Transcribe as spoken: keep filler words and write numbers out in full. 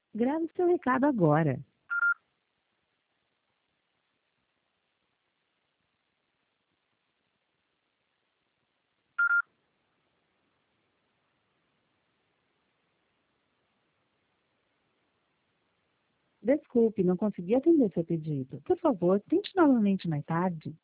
Grave seu recado agora. Desculpe, não consegui atender seu pedido. Por favor, tente novamente mais tarde.